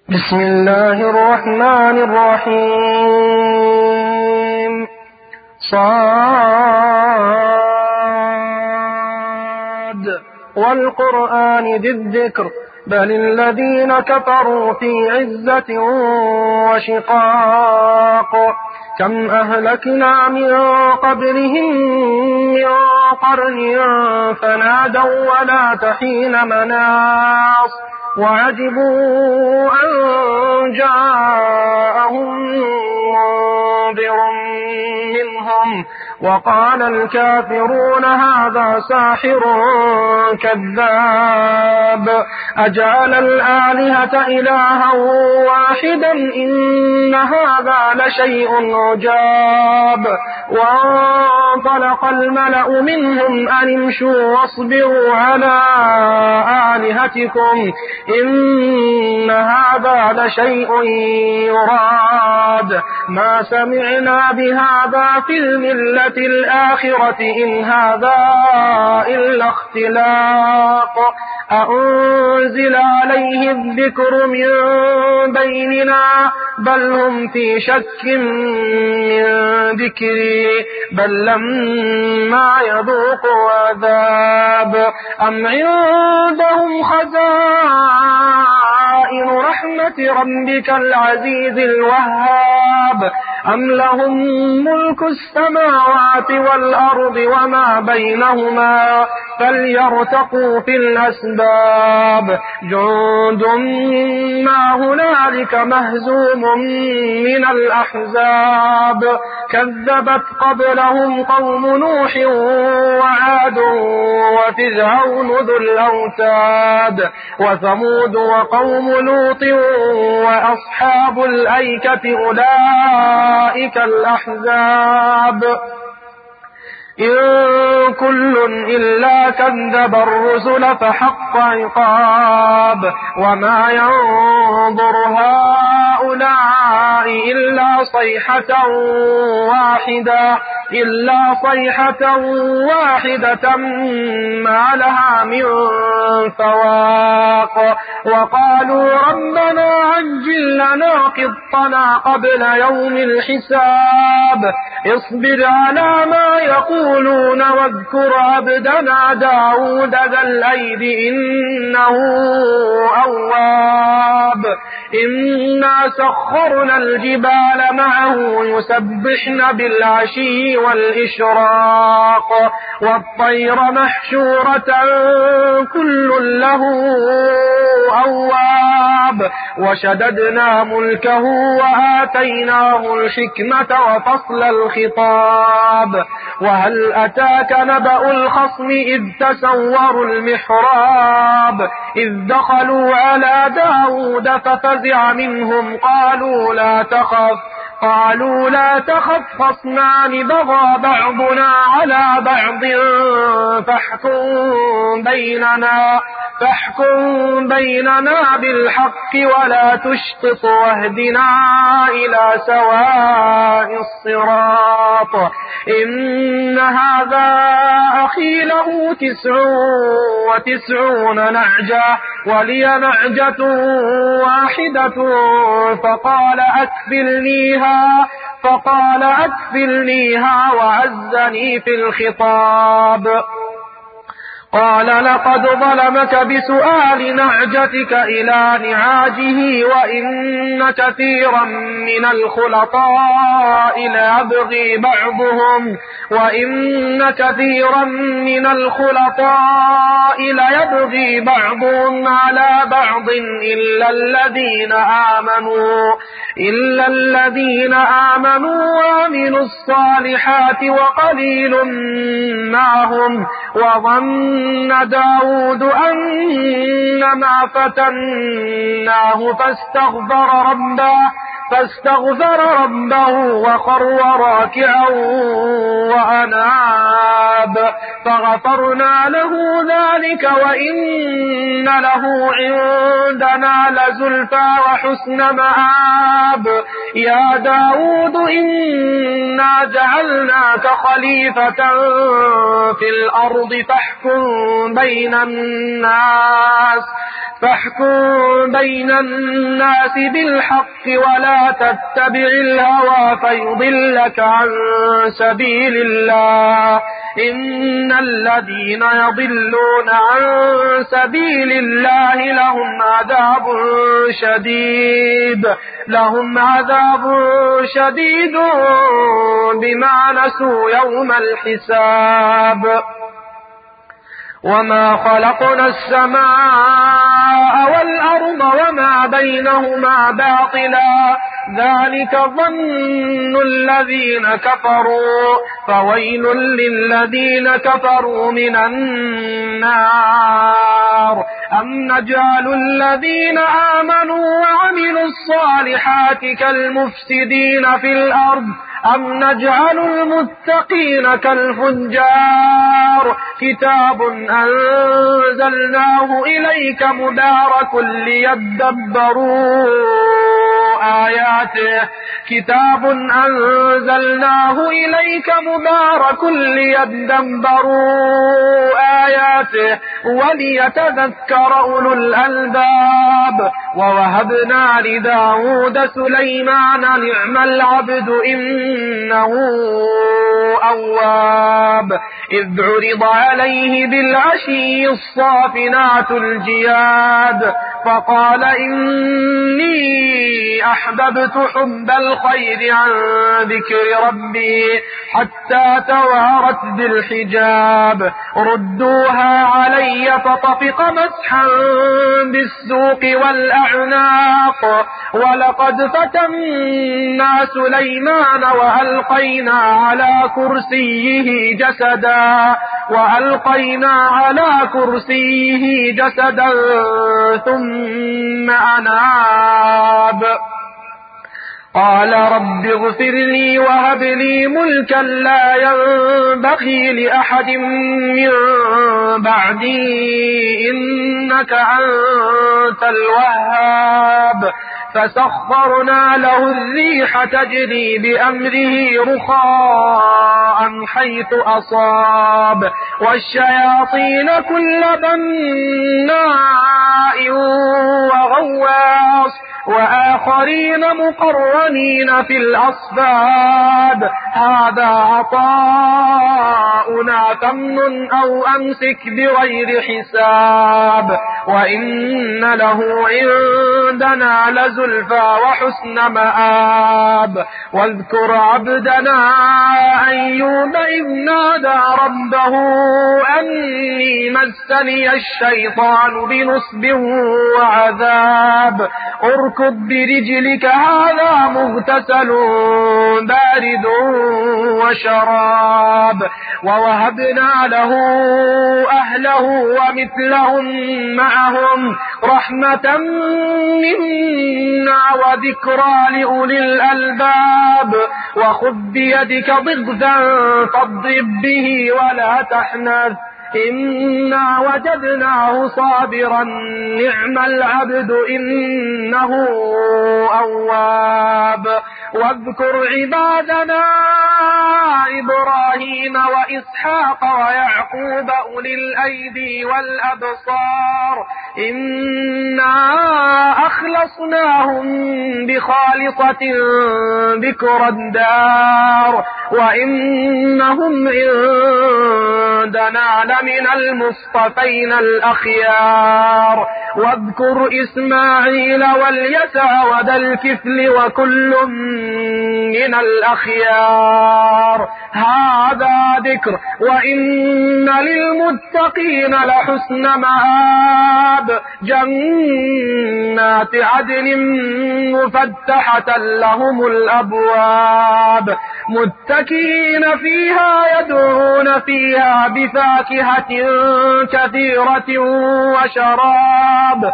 بسم الله الرحمن الرحيم. صاد والقرآن ذي الذكر بل الذين كفروا في عزة وشقاق كم أهلكنا من قبلهم من قرن فنادوا ولا تحين مناص وعجبوا أن جاءهم منذر منهم وقال الكافرون هذا ساحر كذاب أجعل الآلهة إلها واحدا إن هذا لشيء عجاب. وانطلق الملأ منهم أن امشوا واصبروا على آلهتكم إن هذا لشيء يراد ما سمعنا بهذا في الملة الآخرة إن هذا إلا اختلاق أأنزل عليه الذكر من بيننا بل هم في شك من ذكري بل لما يذوقوا عذاب أم عندهم خزائن رحمة ربك العزيز الوهاب أم لهم ملك السماوات والأرض وما بينهما فليرتقوا في الأسباب جند ما هنالك مهزوم من الأحزاب كذبت قبلهم قوم نوح وعاد وفرعون ذو الأوتاد وثمود وقوم لوط وأصحاب الأيكة أولئك الأحزاب إن كل إلا كذب الرسل فحق عقاب وما ينظر هؤلاء إلا صيحة واحدة ما لها من فواق وقالوا ربنا عجل لنا قطنا قبل يوم الحساب اصبر على ما يقولون واذكر عبدنا داود ذا الأيد إنه أواب إنا سخرنا الجبال معه يسبحن بالعشي والإشراق والطير محشورة كل له أواب وشددنا ملكه وآتيناه الحكمة وفصل الخطاب وهل أتاك نبأ الخصم إذ تسوروا المحراب إذ دخلوا على داود ففزع منهم قالوا لا تخف خصمان بغى بعضنا على بعض فاحكم بيننا بالحق ولا تشطط واهدنا إلى سواء الصراط إن هذا أخي له 99 نعجة ولي نعجة واحدة فقال أكفلنيها وعزني في الخطاب قال لقد ظلمك بسؤال نعجتك إلى نعاجه وإن كثيرا من الخلطاء ليبغي بعضهم على بعض إلا الذين آمنوا وعملوا الصالحات وقليل ما هم وظن داود أنما فتناه فاستغفر ربه وخر راكعا وأناب فغفرنا له ذلك وإن له عندنا لزلفى وحسن مآب يا داود إنا جعلناك خليفة في الأرض فاحكم فاحكم بين الناس بالحق ولا تتبع الهوى فيضلك عن سبيل الله إن الذين يضلون عن سبيل الله لهم عذاب شديد بما نسوا يوم الحساب وما خلقنا السماء والأرض وما بينهما باطلا ذلك ظن الذين كفروا فويل للذين كفروا من النار أم نجعل الذين آمنوا وعملوا الصالحات كالمفسدين في الأرض أم نجعل المتقين كالفجار كتاب أنزلناه إليك مبارك ليدبروا آياته وليتذكر أولو الألباب ووهبنا لداود سليمان نعم العبد إنه أواب إذ عرض عليه بالعشي الصافنات الجياد فقال إني أحببت حب الخير عن ذكر ربي حتى توارت بالحجاب ردوها علي فطفق مسحا بالسوق والأعناق ولقد فتنا سليمان وألقينا على كرسيه جسدا ثم أناب قال رب اغفر لي وهب لي ملكا لا ينبغي لأحد من بعدي إنك أنت الوهاب فسخرنا له الريح تجري بأمره رخاء حيث أصاب والشياطين كل بناء وغواص وآخرين مقرنين في الأصفاد هذا عطاؤنا فامنن أو أمسك بغير حساب وإن له عندنا لزلفى وحسن مآب واذكر عبدنا أيوب إذ نادى ربه أني مسني الشيطان بنصب وعذاب اركض برجلك هذا مغتسل بارد وشراب ووهبنا له أهله ومثلهم معهم رحمة منا وذكرى لأولي الألباب وخذ بيدك ضغثا فاضرب به ولا تحنث إنا وجدناه صابرا نعم العبد إنه أواب واذكر عبادنا إبراهيم وإسحاق ويعقوب أولي الأيدي والأبصار إنا أخلصناهم بخالصة ذكر الدار وإنهم عندنا لمن المصطفين الأخيار واذكر إسماعيل واليسع وذا الكفل وكل من الأخيار هذا ذكر وإن للمتقين لحسن مآب جنات عدن مفتحة لهم الأبواب متكئين فيها يدعون فيها بفاكهة كثيرة وشراب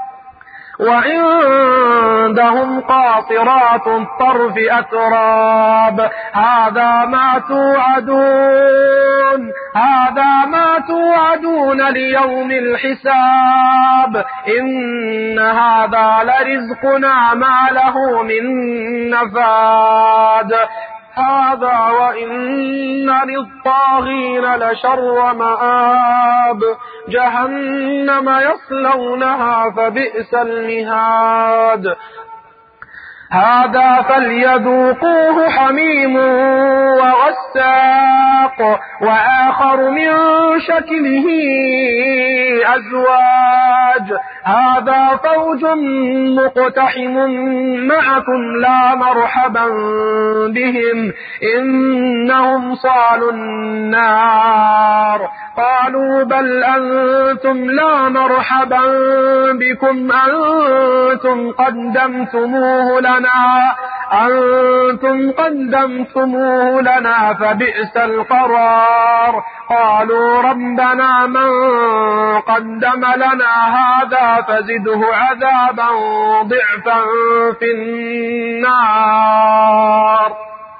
وعندهم قاصرات الطرف أتراب هذا ما توعدون ليوم الحساب إن هذا لرزقنا ما له من نفاد هذا وإن للطاغين لشر مآب جهنم يصلونها فبئس المهاد هذا فليذوقوه حميم وغساق وآخر من شكله أزواج هذا فوج مقتحم معكم لا مرحبا بهم إنهم صالوا النار قالوا بل أنتم لا مرحبا بكم أنتم قدمتموه لنا فبئس القرار قالوا ربنا من قدم لنا هذا فزده عذابا ضعفا في النار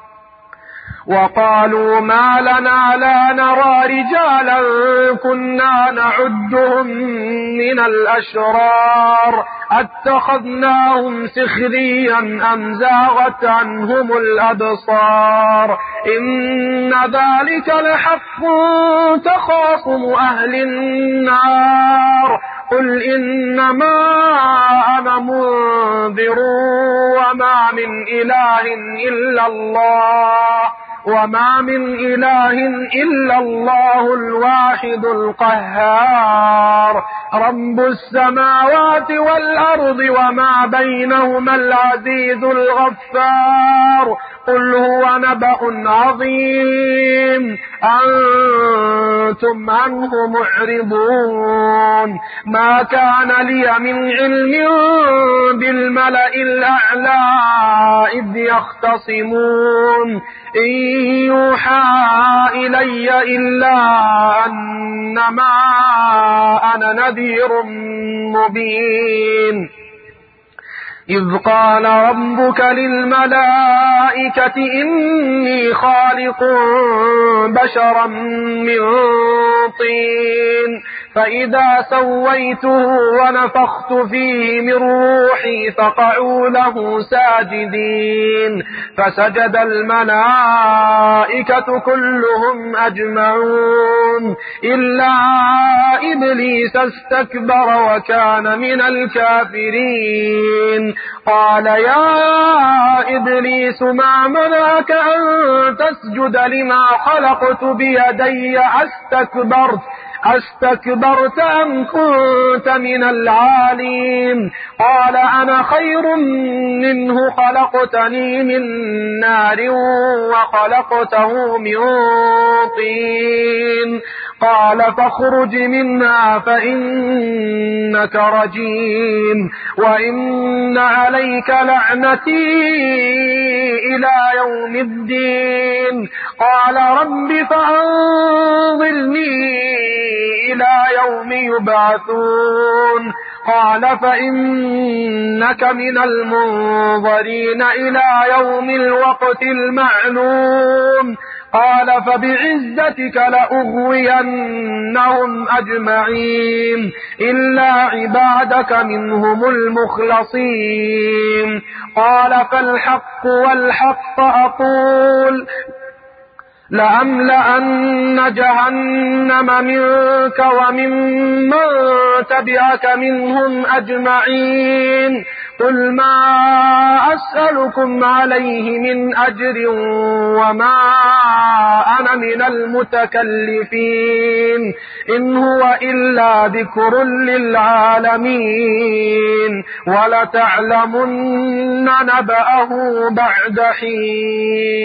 وقالوا ما لنا لا نرى رجالا كنا نعدهم من الأشرار اتخذناهم سخريا أم زاغت عنهم الأبصار إن ذلك لحق تخاصم أهل النار قل إنما أنا منذر وما من إله إلا الله الواحد القهار رب السماوات والأرض وما بينهما العزيز الغفار قل هو نبأ عظيم أنتم عنه معرضون ما كان لي من علم بالملأ الأعلى إذ يختصمون إن يوحى إلي إلا أنما أنا نذير مبين إذ قال ربك للملائكة إني خالق بشرا من طين فإذا سويته ونفخت فيه من روحي فقعوا له ساجدين فسجد الملائكة كلهم أجمعون إلا إبليس استكبر وكان من الكافرين قال يا إبليس ما منعك أن تسجد لما خلقت بيدي أستكبرت أم كنت من العالين قال أنا خير منه خلقتني من نار وخلقته من طين قال فاخرج منها فإنك رجيم وإن عليك لعنتي إلى يوم الدين قال رب فأنظرني إلى يوم يبعثون قال فإنك من المنظرين إلى يوم الوقت المعلوم قال فبعزتك لأغوينهم أجمعين إلا عبادك منهم المخلصين قال فالحق والحق أقول لأملأن جهنم منك وممن تبعك منهم أجمعين قل ما أسألكم عليه من أجر وما أنا من المتكلفين إن هو إلا ذكر للعالمين ولتعلمن نبأه بعد حين